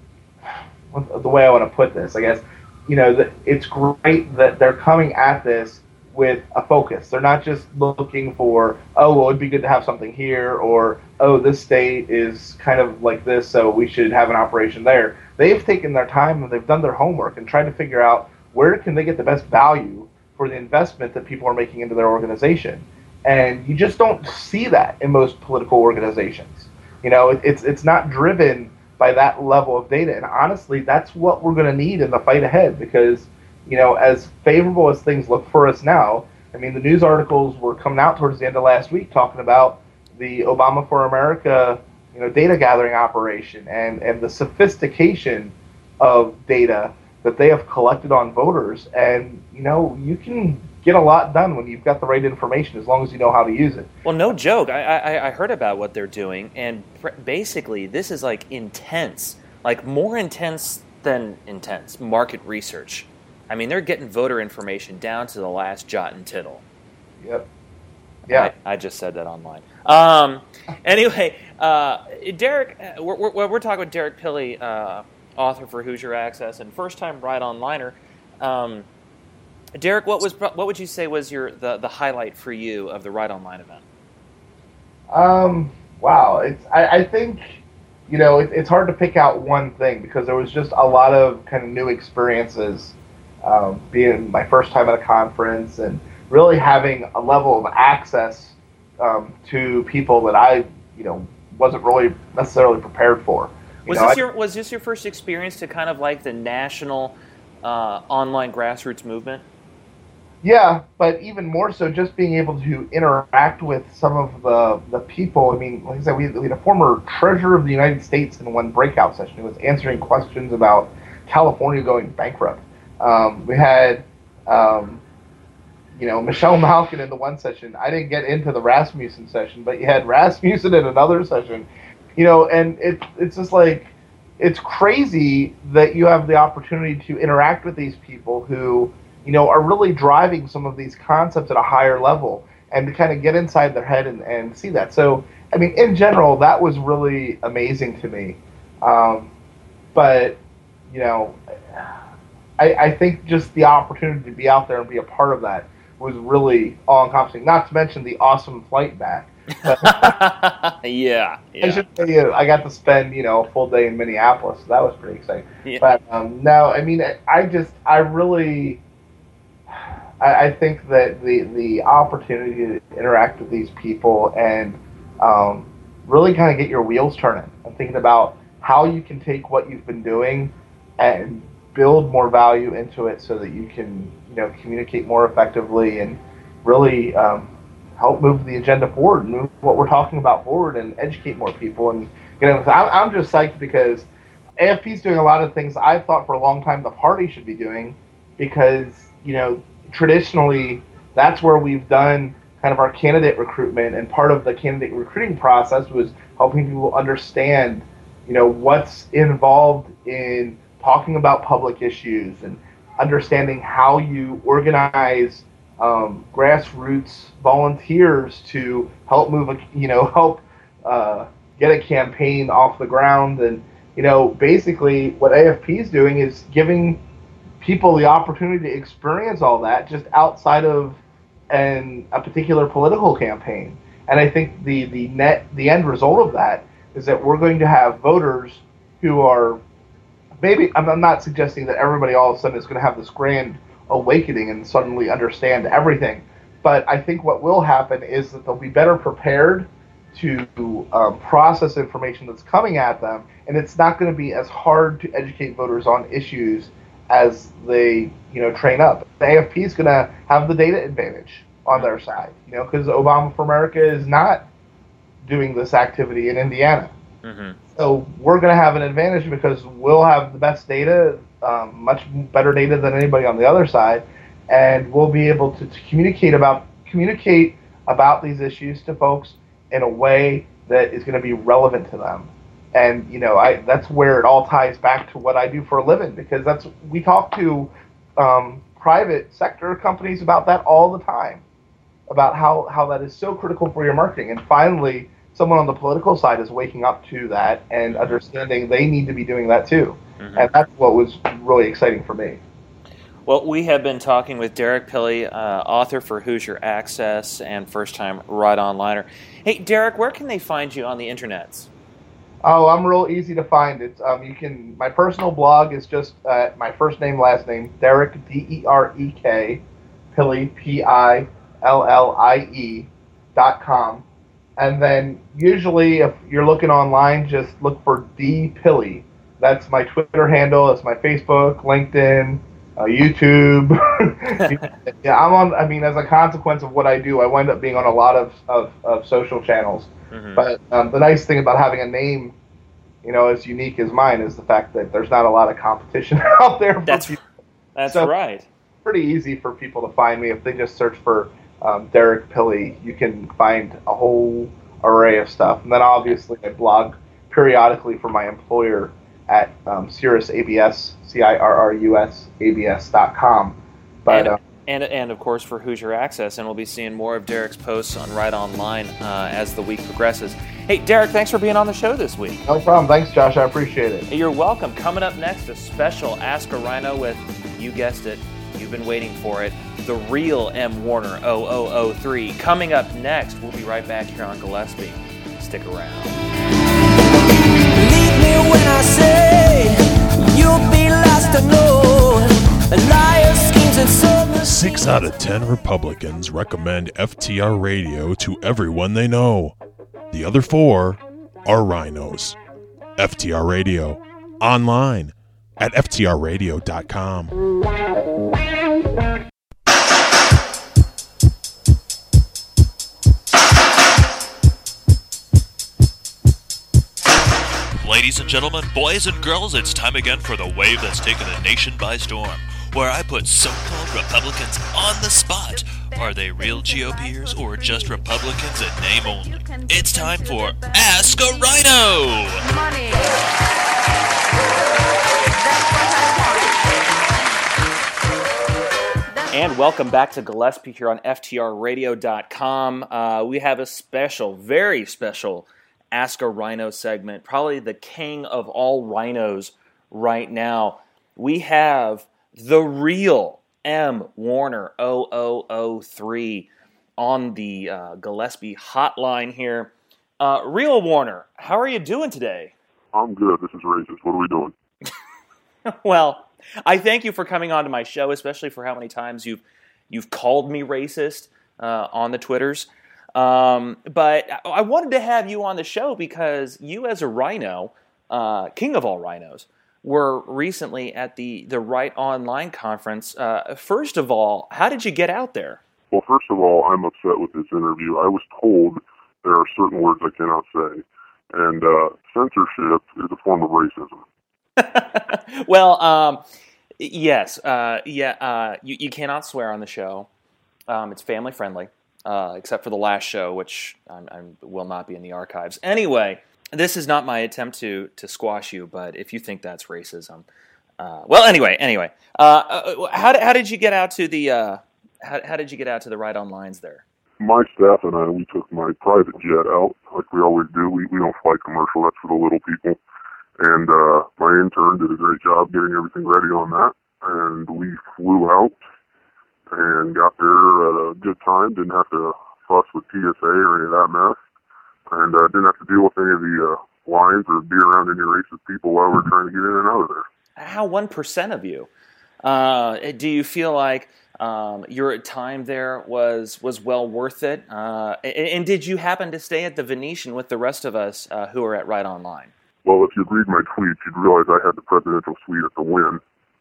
the way I want to put this, I guess, you know, that it's great that they're coming at this with a focus. They're not just looking for, oh, well, it'd be good to have something here, or, oh, this state is kind of like this, so we should have an operation there. They've taken their time and they've done their homework and tried to figure out where can they get the best value for the investment that people are making into their organization. And you just don't see that in most political organizations. You know, it, it's it's not driven by that level of data. And honestly, that's what we're going to need in the fight ahead, because, you know, as favorable as things look for us now, I mean, the news articles were coming out towards the end of last week talking about the Obama for America, you know, data gathering operation and, and the sophistication of data that they have collected on voters. And, you know, you can get a lot done when you've got the right information, as long as you know how to use it. Well, no joke. I, I, I heard about what they're doing, and pr- basically this is like intense, like more intense than intense market research. I mean, they're getting voter information down to the last jot and tittle. Yep. Yeah. I, I just said that online. Um, anyway, uh, Derek, we're, we're, we're talking with Derek Pilley, uh, author for Hoosier Access and first-time Ride Onliner. Um, Derek, what was what would you say was your the, the highlight for you of the Ride Online event? Um, wow, it's I, I think, you know, it, it's hard to pick out one thing because there was just a lot of kind of new experiences, um, being my first time at a conference and really having a level of access um, to people that I, you know, wasn't really necessarily prepared for. You was know, this I, your was this your first experience to kind of like the national uh, online grassroots movement? Yeah, but even more so, just being able to interact with some of the, the people. I mean, like I said, we, we had a former treasurer of the United States in one breakout session who was answering questions about California going bankrupt. Um, we had, um, you know, Michelle Malkin in the one session. I didn't get into the Rasmussen session, but you had Rasmussen in another session. You know, and it, it's just like, it's crazy that you have the opportunity to interact with these people who, you know, are really driving some of these concepts at a higher level and to kind of get inside their head and, and see that. So, I mean, in general, that was really amazing to me. Um, but, you know, I, I think just the opportunity to be out there and be a part of that was really all-encompassing, not to mention the awesome flight back. But, yeah, yeah. I should tell you, I got to spend, you know, a full day in Minneapolis, so that was pretty exciting. Yeah. But, um, no, I mean, I just, I really... I think that the, the opportunity to interact with these people and um, really kind of get your wheels turning and thinking about how you can take what you've been doing and build more value into it so that you can, you know, communicate more effectively and, really um, help move the agenda forward, move what we're talking about forward, and educate more people. And you know, I'm, I'm just psyched because A F P is doing a lot of things I've thought for a long time the party should be doing, because you know traditionally that's where we've done kind of our candidate recruitment, and part of the candidate recruiting process was helping people understand, you know, what's involved in talking about public issues and understanding how you organize um, grassroots volunteers to help move, a, you know, help uh, get a campaign off the ground. And, you know, basically what A F P is doing is giving people the opportunity to experience all that just outside of an, a particular political campaign. And I think the, the net, the end result of that is that we're going to have voters who are, maybe, I'm not suggesting that everybody all of a sudden is going to have this grand awakening and suddenly understand everything, but I think what will happen is that they'll be better prepared to um, process information that's coming at them, and it's not going to be as hard to educate voters on issues as they, you know, train up. The A F P is going to have the data advantage on their side, you know, because Obama for America is not doing this activity in Indiana. Mm-hmm. So we're going to have an advantage because we'll have the best data, um, much better data than anybody on the other side, and we'll be able to, to communicate about communicate about these issues to folks in a way that is going to be relevant to them. And you know, I that's where it all ties back to what I do for a living, because that's we talk to um, private sector companies about that all the time, about how, how that is so critical for your marketing. And finally, someone on the political side is waking up to that and understanding they need to be doing that too. Mm-hmm. And that's what was really exciting for me. Well, we have been talking with Derek Pilley, uh, author for Hoosier Access and first-time Right Onliner. Hey, Derek, where can they find you on the internets? Oh, I'm real easy to find. It's um, you can. My personal blog is just uh, my first name, last name, Derek D E R E K, Pilley P I L L I E dot com. And then usually, if you're looking online, just look for D Pilley. That's my Twitter handle. That's my Facebook, LinkedIn, uh, YouTube. Yeah, I'm on. I mean, as a consequence of what I do, I wind up being on a lot of of, of social channels. Mm-hmm. But um, the nice thing about having a name, you know, as unique as mine, is the fact that there's not a lot of competition out there. That's that's so right. It's pretty easy for people to find me if they just search for um, Derek Pilley. You can find a whole array of stuff, and then obviously I blog periodically for my employer at um, Cirrus A B S, C I R R U S A B S dot com. But and, uh, and and of course for Hoosier Access, and we'll be seeing more of Derek's posts on Right Online uh, as the week progresses. Hey, Derek, thanks for being on the show this week. No problem. Thanks, Josh. I appreciate it. You're welcome. Coming up next, a special Ask a Rhino with, you guessed it, you've been waiting for it, the real M. Warner oh oh oh three. Coming up next, we'll be right back here on Gillespie. Stick around. Leave me when I say you'll be lost to know. A liar schemes and so. Six out of ten Republicans recommend F T R Radio to everyone they know. The other four are rhinos. F T R Radio, online at F T R radio dot com. Ladies and gentlemen, boys and girls, it's time again for the wave that's taken the nation by storm, where I put so-called Republicans on the spot. Are they real GOPers or just Republicans in name only? It's time for Ask a Rhino! Money. And welcome back to Gillespie here on F T R radio dot com. Uh, we have a special, very special Ask a Rhino segment, probably the king of all rhinos right now. We have the real M. Warner oh oh oh three on the uh, Gillespie hotline here. Uh, real Warner, how are you doing today? I'm good. This is racist. What are we doing? Well, I thank you for coming on to my show, especially for how many times you've you've called me racist uh, on the Twitters. Um, but I wanted to have you on the show because you, as a rhino, uh, king of all rhinos, were recently at the, the Right Online conference. Uh, first of all, how did you get out there? Well, first of all, I'm upset with this interview. I was told there are certain words I cannot say, and uh, censorship is a form of racism. Well, um, yes, uh, yeah, uh, you, you cannot swear on the show. Um, it's family friendly, uh, except for the last show, which I'm, I'm, will not be in the archives. Anyway, this is not my attempt to to squash you, but if you think that's racism, uh, well, anyway, anyway, uh, uh, how how did you get out to the uh, how how did you get out to the Right On Lines there? My staff and I, we took my private jet out, like we always do. We we don't fly commercial. That's for the little people. And uh, my intern did a great job getting everything ready on that. And we flew out and got there at a good time. Didn't have to fuss with T S A or any of that mess. And uh, didn't have to deal with any of the uh, lines or be around any racist people while we were trying to get in and out of there. How one percent of you? Uh, do you feel like um, your time there was was well worth it? Uh, and, and did you happen to stay at the Venetian with the rest of us uh, who are at Right Online? Well, if you'd read my tweets, you'd realize I had the presidential suite at the Wynn,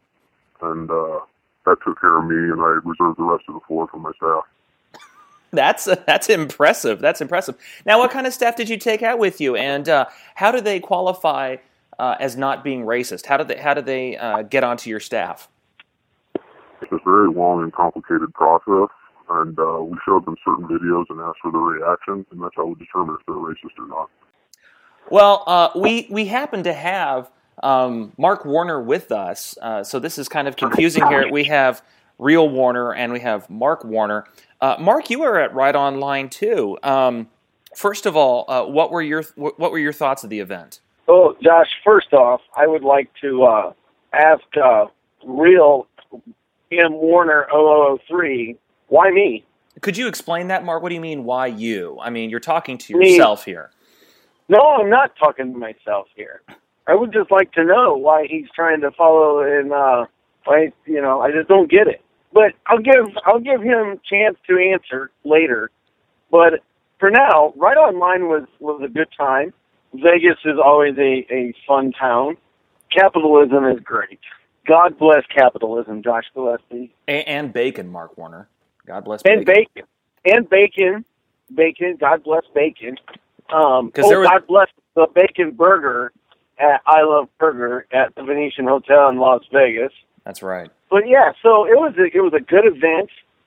and uh, that took care of me, and I reserved the rest of the floor for my staff. That's uh, that's impressive. That's impressive. Now, what kind of staff did you take out with you, and uh, how do they qualify uh, as not being racist? How did they how did they uh, get onto your staff? It's a very long and complicated process, and uh, we showed them certain videos and asked for their reaction, and that's how we determine if they're racist or not. Well, uh, we we happen to have um, Mark Warner with us, uh, so this is kind of confusing here. We have Real Warner and we have Mark Warner. Uh, Mark, you were at Right Online too. Um, first of all, uh, what were your what were your thoughts of the event? Oh, Josh, first off, I would like to uh, ask uh, Real M. Warner oh oh oh three, why me? Could you explain that, Mark? What do you mean, why you? I mean, you're talking to Me. yourself here. No, I'm not talking to myself here. I would just like to know why he's trying to follow and uh why, you know, I just don't get it. But I'll give I'll give him a chance to answer later. But for now, Right Online was, was a good time. Vegas is always a, a fun town. Capitalism is great. God bless capitalism, Josh Gillespie. And, and bacon, Mark Warner. God bless bacon. And bacon. And bacon. Bacon. God bless bacon. Um, oh, there was... God bless the bacon burger at I Love Burger at the Venetian Hotel in Las Vegas. That's right. But yeah, so it was a, it was a good event.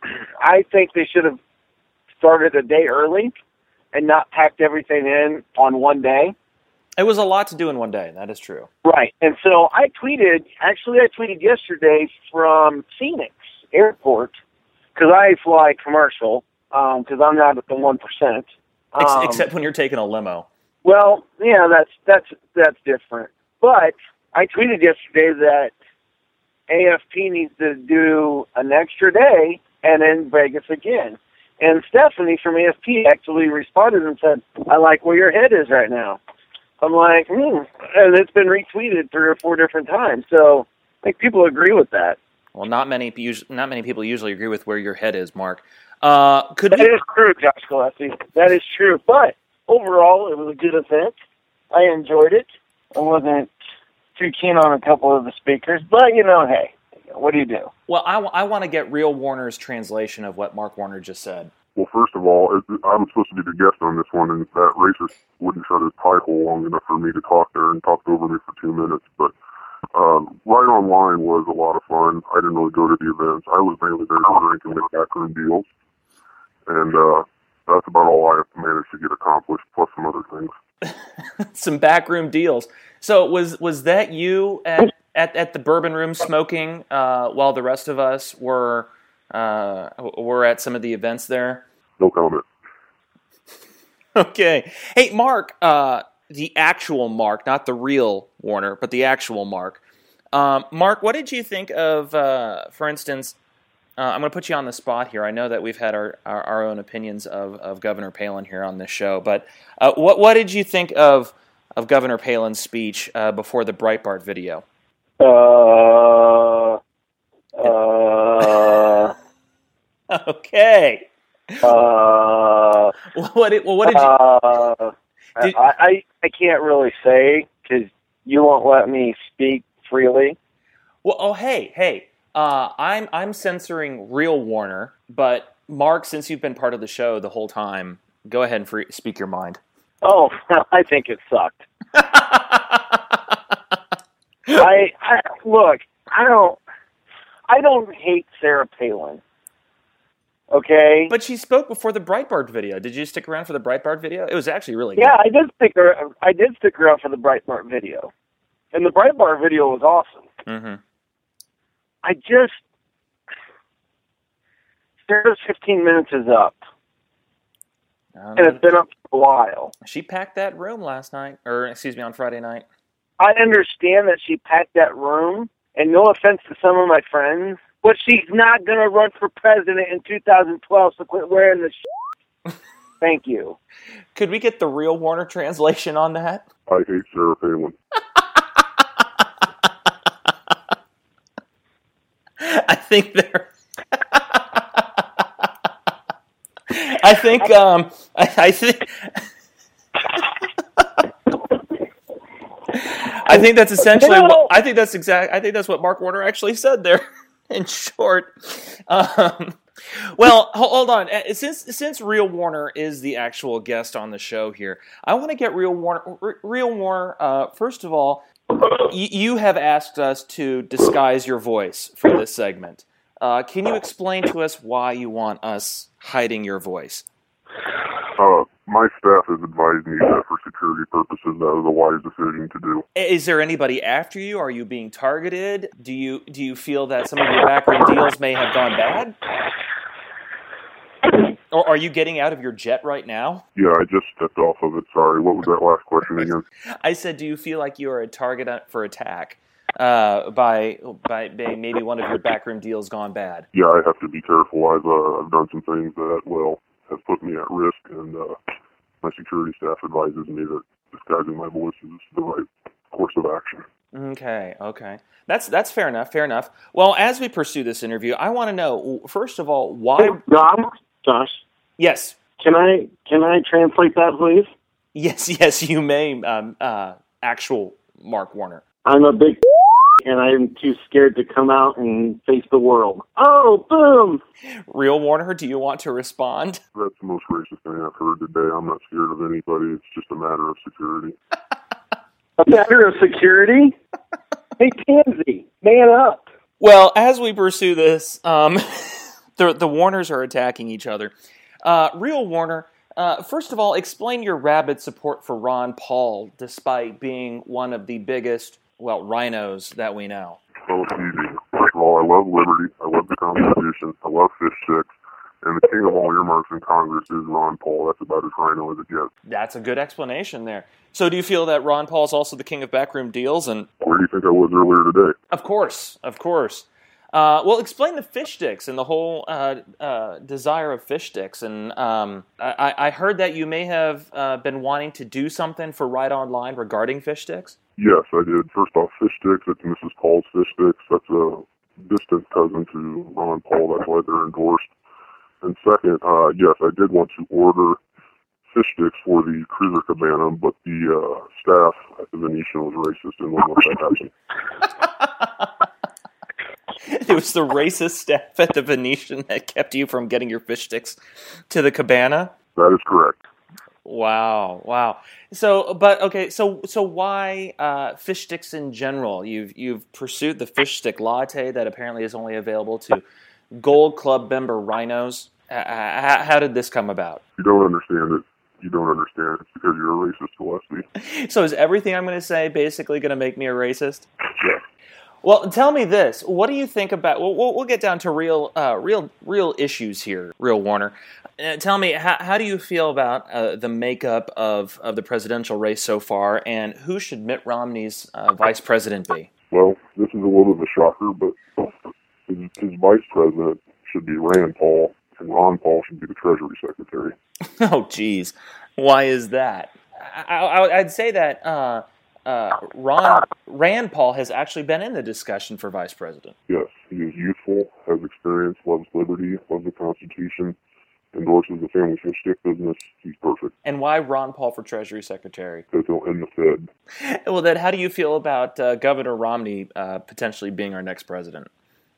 I think they should have started a day early and not packed everything in on one day. It was a lot to do in one day. That is true. Right. And so I tweeted, actually I tweeted yesterday from Phoenix Airport, because I fly commercial, because um, I'm not at the one percent. Ex- um, except when you're taking a limo. Well, yeah, that's that's that's different. But I tweeted yesterday that A F P needs to do an extra day and in Vegas again. And Stephanie from A F P actually responded and said, I like where your head is right now. I'm like, hmm. And it's been retweeted three or four different times. So I think people agree with that. Well, not many not many people usually agree with where your head is, Mark. Uh, could that you... is true, Josh Gillespie. That is true. But overall, it was a good event. I enjoyed it. I wasn't too keen on a couple of the speakers, but, you know, hey, what do you do? Well, I, w- I want to get Real Warner's translation of what Mark Warner just said. Well, first of all, I was supposed to be the guest on this one, and that racist wouldn't shut his pie hole long enough for me to talk there and talked over me for two minutes. But um, Right Online was a lot of fun. I didn't really go to the events. I was mainly there to drink and make backroom deals. And uh, that's about all I managed to get accomplished, plus some other things. Some backroom deals. So was was that you at, at, at the Bourbon Room smoking uh, while the rest of us were uh, were at some of the events there? No comment. Okay. Hey, Mark, uh, the actual Mark, not the real Warner, but the actual Mark. Um, Mark, what did you think of, uh, for instance, uh, I'm going to put you on the spot here. I know that we've had our, our, our own opinions of, of Governor Palin here on this show, but uh, what what did you think of of Governor Palin's speech uh, before the Breitbart video? Uh, uh, okay. Uh, what did, well, what did you... Uh, did, I, I, I can't really say, because you won't let me speak freely. Well, oh, hey, hey. Uh, I'm I'm censoring Real Warner, but Mark, since you've been part of the show the whole time, go ahead and free, speak your mind. Oh, I think it sucked. I, I look. I don't. I don't hate Sarah Palin. Okay. But she spoke before the Breitbart video. Did you stick around for the Breitbart video? It was actually really Yeah, good. I did stick around. I did stick around for the Breitbart video, and the Breitbart video was awesome. Mm-hmm. I just Sarah's fifteen minutes is up, Um, and it's been up for a while. She packed that room last night, or excuse me, on Friday night. I understand that she packed that room, and no offense to some of my friends, but she's not going to run for president in two thousand twelve, so quit wearing the shit. Thank you. Could we get the real Warner translation on that? I hate Sarah Palin. I think they're... I think, um, I, I think... I think that's essentially what I think that's exact. I think that's what Mark Warner actually said there. In short, um, well, hold on. Since since Real Warner is the actual guest on the show here, I want to get Real Warner. Real Warner. Uh, first of all, y- you have asked us to disguise your voice for this segment. Uh, can you explain to us why you want us hiding your voice? Uh, my staff has advised me that for security purposes, that was a wise decision to do. Is there anybody after you? Are you being targeted? Do you do you feel that some of your backroom deals may have gone bad? Or are you getting out of your jet right now? Yeah, I just stepped off of it. Sorry, what was that last question again? I said, do you feel like you are a target for attack uh, by by maybe one of your backroom deals gone bad? Yeah, I have to be careful. I've uh, I've done some things that, well, have put me at risk, and uh, my security staff advises me that disguising my voice is the right course of action. Okay, okay. That's that's fair enough, fair enough. Well, as we pursue this interview, I want to know, first of all, why... John? Josh? Yes. Can I can I translate that, please? Yes, yes, you may, um, uh, actual Mark Warner. I'm a big and I'm too scared to come out and face the world. Oh, boom! Real Warner, do you want to respond? That's the most racist thing I've heard today. I'm not scared of anybody. It's just a matter of security. A matter of security? Hey, Tansy, man up. Well, as we pursue this, um, the, the Warners are attacking each other. Uh, Real Warner, uh, first of all, explain your rabid support for Ron Paul, despite being one of the biggest, well, rhinos that we know. Well, it's easy. First of all, I love liberty. I love the Constitution. I love fish sticks. And the king of all earmarks in Congress is Ron Paul. That's about as rhino as it gets. That's a good explanation there. So do you feel that Ron Paul is also the king of backroom deals? And where do you think I was earlier today? Of course, of course. Uh, well, explain the fish sticks and the whole uh, uh, desire of fish sticks. And um, I, I heard that you may have uh, been wanting to do something for Right Online regarding fish sticks. Yes, I did. First off, fish sticks. It's Missus Paul's fish sticks. That's a distant cousin to Ron Paul. That's why they're endorsed. And second, uh, yes, I did want to order fish sticks for the Cruiser Cabana, but the uh, staff at the Venetian was racist and wouldn't let that happen. It was the racist staff at the Venetian that kept you from getting your fish sticks to the Cabana? That is correct. Wow, wow. So, but okay, so so why uh, fish sticks in general? You've you've pursued the fish stick latte that apparently is only available to Gold Club member rhinos. Uh, how, how did this come about? You don't understand it. You don't understand. It's because you're a racist, Gillespie. So is everything I'm going to say basically going to make me a racist? Yes. Well, tell me this. What do you think about... Well, we'll, we'll get down to real uh, real, real issues here, Real Warner. Uh, tell me, how, how do you feel about uh, the makeup of, of the presidential race so far, and who should Mitt Romney's uh, vice president be? Well, this is a little bit of a shocker, but his, his vice president should be Rand Paul, and Ron Paul should be the Treasury Secretary. Oh, geez. Why is that? I, I, I'd say that uh, uh, Ron Rand Paul has actually been in the discussion for vice president. Yes, he is youthful, has experience, loves liberty, loves the Constitution, endorses the family fish stick business. He's perfect. And why Ron Paul for Treasury Secretary? Because he'll end the Fed. Well, then how do you feel about uh, Governor Romney uh, potentially being our next president?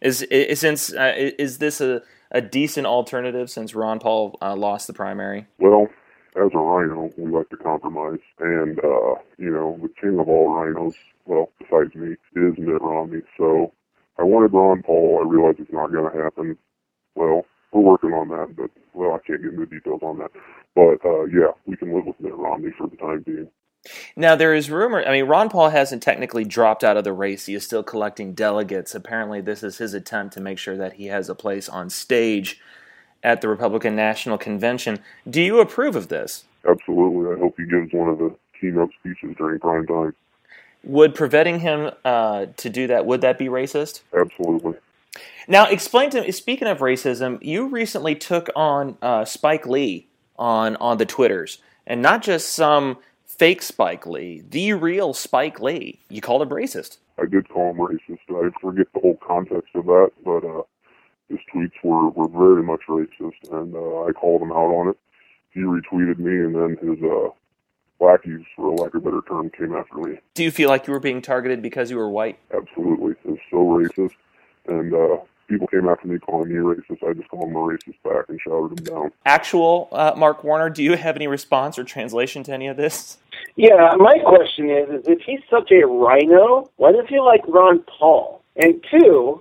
Is, is since uh, is this a, a decent alternative since Ron Paul uh, lost the primary? Well, as a rhino, we like to compromise. And, uh, you know, the king of all rhinos, well, besides me, is Mitt Romney. So I wanted Ron Paul. I realize it's not going to happen. Well, we're working on that, but, well, I can't get into the details on that. But, uh, yeah, we can live with Mitt Romney for the time being. Now, there is rumor, I mean, Ron Paul hasn't technically dropped out of the race. He is still collecting delegates. Apparently, this is his attempt to make sure that he has a place on stage at the Republican National Convention. Do you approve of this? Absolutely. I hope he gives one of the keynote speeches during prime time. Would preventing him uh, to do that, would that be racist? Absolutely. Now, explain to me, speaking of racism, you recently took on uh, Spike Lee on, on the Twitters, and not just some fake Spike Lee, the real Spike Lee. You called him racist. I did call him racist. I forget the whole context of that, but uh, his tweets were, were very much racist, and uh, I called him out on it. He retweeted me, and then his uh, lackeys, for lack of a better term, came after me. Do you feel like you were being targeted because you were white? Absolutely. It was so racist, and uh, people came after me calling me racist. I just called them a racist back and shouted them down. Actual uh, Mark Warner, do you have any response or translation to any of this? Yeah, my question is, is if he's such a rhino, why does he like Ron Paul? And two,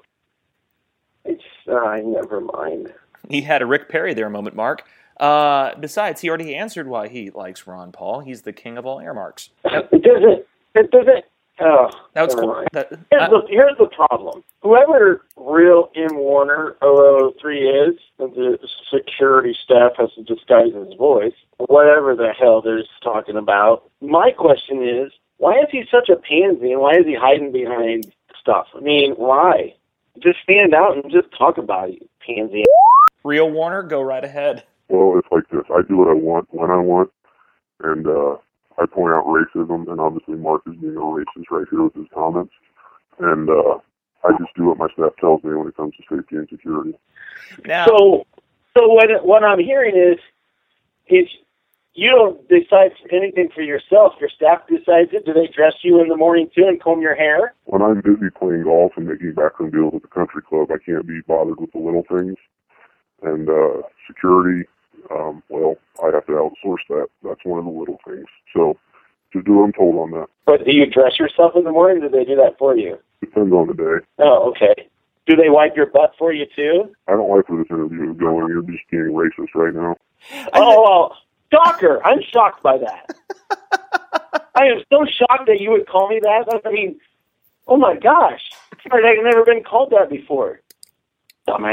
it's, uh, never mind. He had a Rick Perry there a moment, Mark. Uh, besides, he already answered why he likes Ron Paul. He's the king of all air marks. It doesn't, it doesn't, oh, that was never cool. mind. That, here's, uh, the, here's the problem. Whoever real M. Warner oh oh three is, the security staff has to disguise his voice, whatever the hell they're talking about. My question is, why is he such a pansy and why is he hiding behind stuff? I mean, why? Just stand out and just talk about it, pansy. Real Warner, go right ahead. Well, it's like this. I do what I want when I want, and uh, I point out racism, and obviously Mark is being a racist right here with his comments, and uh, I just do what my staff tells me when it comes to safety and security. Now, so, so what what I'm hearing is, is you don't decide anything for yourself. Your staff decides it. Do they dress you in the morning too and comb your hair? When I'm busy playing golf and making backroom deals with the country club, I can't be bothered with the little things. And uh, security, um, well, I have to outsource that. That's one of the little things. So just do what I'm told on that. But do you dress yourself in the morning, or do they do that for you? Depends on the day. Oh, okay. Do they wipe your butt for you, too? I don't like where this interview is going. You're just being racist right now. Oh, well, shocker. I'm shocked by that. I am so shocked that you would call me that. I mean, oh, my gosh. I've never been called that before. Dumbass.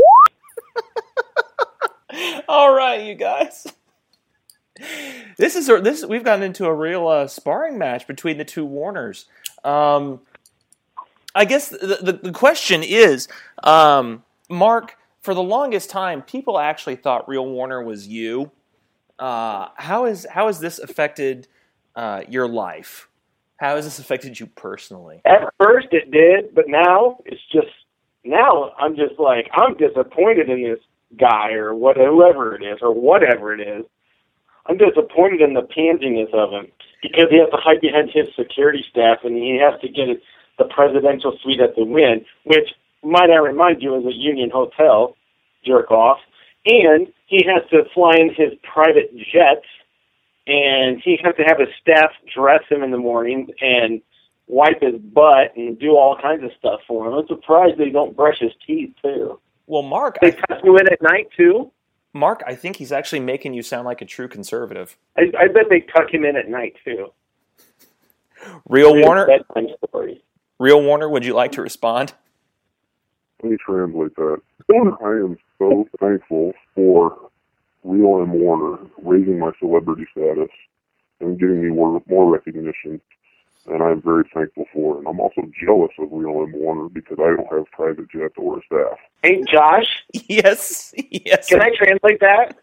All right, you guys. This is this. We've gotten into a real uh, sparring match between the two Warners. Um, I guess the, the the question is, um, Mark. For the longest time, people actually thought Real Warner was you. Uh, how is how has this affected uh, your life? How has this affected you personally? At first, it did, but now it's just now I'm just like I'm disappointed in this guy or what, whoever it is or whatever it is. I'm disappointed in the pansiness of him because he has to hide behind his security staff and he has to get the presidential suite at the Wynn, which, might I remind you, is a Union Hotel, jerk off, and he has to fly in his private jets, and he has to have his staff dress him in the morning and wipe his butt and do all kinds of stuff for him. I'm surprised they don't brush his teeth, too. Well, Mark... They tuck you in at night, too? Mark, I think he's actually making you sound like a true conservative. I, I bet they tuck him in at night, too. Real Warner? Bedtime story. Real Warner, would you like to respond? Let me translate that. I am so thankful for Real M. Warner raising my celebrity status and giving me more, more recognition, and I'm very thankful for it. And I'm also jealous of Real M. Warner because I don't have private jet or a staff. Hey, Josh? Yes, yes. Can I translate that?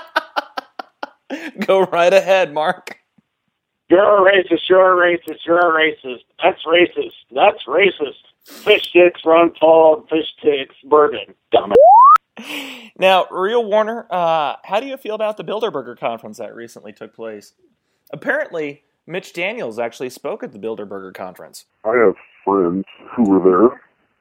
Go right ahead, Mark. You're a racist, you're a racist, you're a racist. That's racist, that's racist. Fish sticks, Ron Paul, fish sticks, bourbon. Dumb. Now, Real Warner, uh, how do you feel about the Bilderberger conference that recently took place? Apparently, Mitch Daniels actually spoke at the Bilderberger conference. I have friends who were there,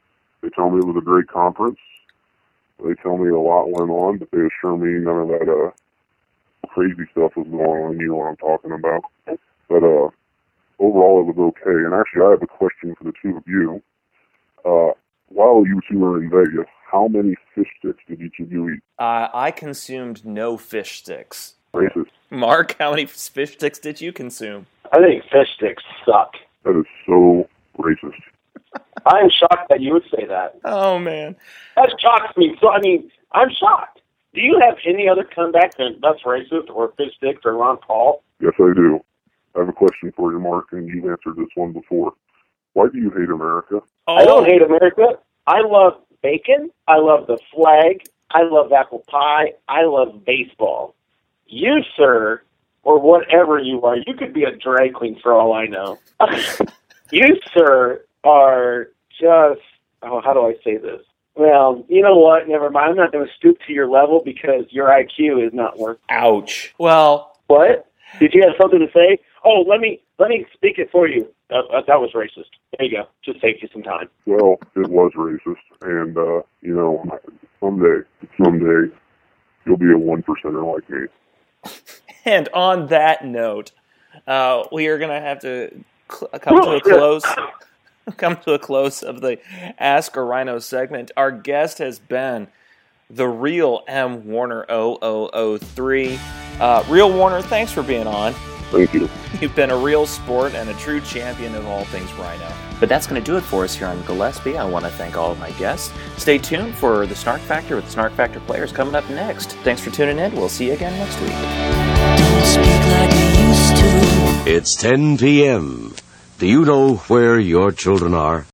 They tell me it was a great conference. They tell me a lot went on, but they assure me none of that uh, crazy stuff was going on. You know what I'm talking about. But uh, overall, it was okay. And actually, I have a question for the two of you. Uh, while you two were in Vegas, how many fish sticks did each of you eat? Uh, I consumed no fish sticks. Racist. Mark, how many fish sticks did you consume? I think fish sticks suck. That is so racist. I'm shocked that you would say that. Oh, man. That shocks me. So, I mean, I'm shocked. Do you have any other comeback than that's racist or fish sticks or Ron Paul? Yes, I do. I have a question for you, Mark, and you've answered this one before. Why do you hate America? Oh. I don't hate America. I love bacon. I love the flag. I love apple pie. I love baseball. You, sir, or whatever you are, you could be a drag queen for all I know. You, sir, are just, oh, how do I say this? Well, you know what? Never mind. I'm not going to stoop to your level because your I Q is not worth. Ouch. Well, what? Did you have something to say? Oh, let me let me speak it for you. Uh, uh, that was racist. There you go. Just save you some time. Well, it was racist, and uh, you know, someday, someday, you'll be a one percenter like me. And on that note, uh, we are going to have to cl- come to a close. Come to a close of the Ask a Rhino segment. Our guest has been the real M. Warner zero zero zero three. Uh, real Warner, thanks for being on. Thank you. You've been a real sport and a true champion of all things Rhino. But that's going to do it for us here on Gillespie. I want to thank all of my guests. Stay tuned for the Snark Factor with the Snark Factor players coming up next. Thanks for tuning in. We'll see you again next week. Don't speak like we used to. It's ten p.m. Do you know where your children are?